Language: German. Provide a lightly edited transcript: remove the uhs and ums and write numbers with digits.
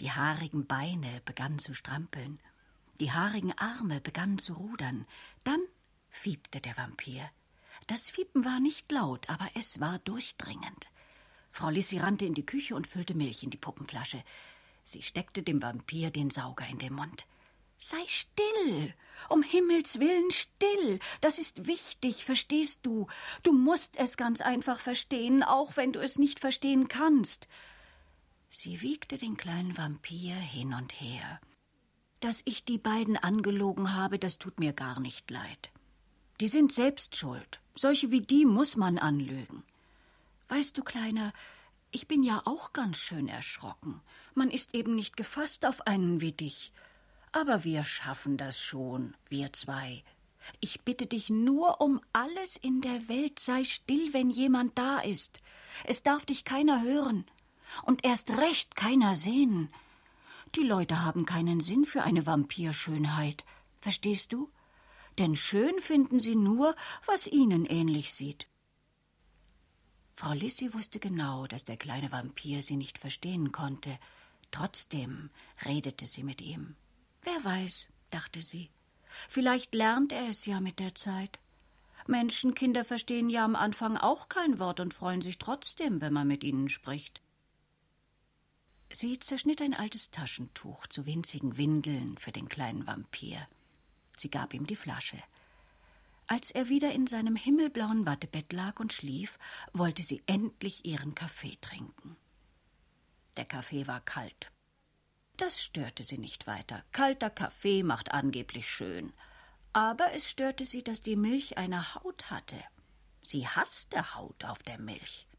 Die haarigen Beine begannen zu strampeln. Die haarigen Arme begannen zu rudern. Dann fiebte der Vampir. Das Fiepen war nicht laut, aber es war durchdringend. Frau Lissi rannte in die Küche und füllte Milch in die Puppenflasche. Sie steckte dem Vampir den Sauger in den Mund. »Sei still! Um Himmels willen still! Das ist wichtig, verstehst du? Du musst es ganz einfach verstehen, auch wenn du es nicht verstehen kannst.« Sie wiegte den kleinen Vampir hin und her. »Dass ich die beiden angelogen habe, das tut mir gar nicht leid. Die sind selbst schuld. Solche wie die muss man anlügen. Weißt du, Kleiner, ich bin ja auch ganz schön erschrocken. Man ist eben nicht gefasst auf einen wie dich. Aber wir schaffen das schon, wir zwei. Ich bitte dich nur um alles in der Welt, sei still, wenn jemand da ist. Es darf dich keiner hören und erst recht keiner sehen. Die Leute haben keinen Sinn für eine Vampirschönheit, verstehst du? Denn schön finden sie nur, was ihnen ähnlich sieht.« Frau Lissi wusste genau, dass der kleine Vampir sie nicht verstehen konnte. Trotzdem redete sie mit ihm. »Wer weiß«, dachte sie, »vielleicht lernt er es ja mit der Zeit. Menschenkinder verstehen ja am Anfang auch kein Wort und freuen sich trotzdem, wenn man mit ihnen spricht.« Sie zerschnitt ein altes Taschentuch zu winzigen Windeln für den kleinen Vampir. Sie gab ihm die Flasche. Als er wieder in seinem himmelblauen Wattebett lag und schlief, wollte sie endlich ihren Kaffee trinken. Der Kaffee war kalt. Das störte sie nicht weiter. Kalter Kaffee macht angeblich schön. Aber es störte sie, dass die Milch eine Haut hatte. Sie hasste Haut auf der Milch.